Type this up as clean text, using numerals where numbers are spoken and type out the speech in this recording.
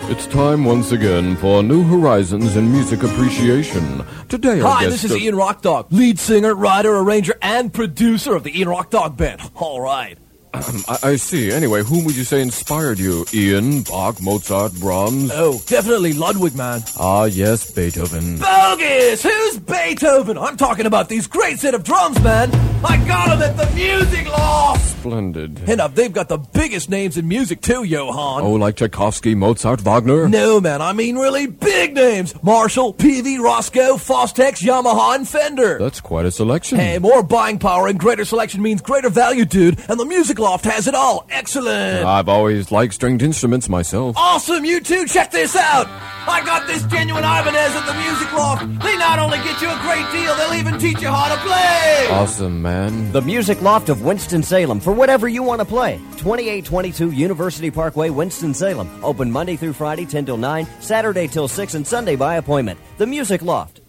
It's time once again for New Horizons in Music Appreciation. Today our Hi, guest this is Ian Rockdog, lead singer, writer, arranger, and producer of the Ian Rockdog Band. All right. I see. Anyway, whom would you say inspired you? Ian, Bach, Mozart, Brahms? Oh, definitely Ludwig, man. Ah, yes, Beethoven. Bogus! Who's Beethoven? I'm talking about these great set of drums, man. I got them at the Music Loft. Splendid. And they've got the biggest names in music, too, Johann. Oh, like Tchaikovsky, Mozart, Wagner? No, man, I mean really big names. Marshall, Peavey, Roscoe, Fostex, Yamaha, and Fender. That's quite a selection. Hey, more buying power and greater selection means greater value, dude. And the Music Loft has it all. Excellent. I've always liked stringed instruments myself. Awesome, you two, check this out. I got this genuine Ibanez at the Music Loft. They not only get you a great deal, they'll even teach you how to play. Awesome, man. The Music Loft of Winston-Salem for whatever you want to play. 2822 University Parkway, Winston-Salem. Open Monday through Friday, 10 till 9, Saturday till 6, and Sunday by appointment. The Music Loft.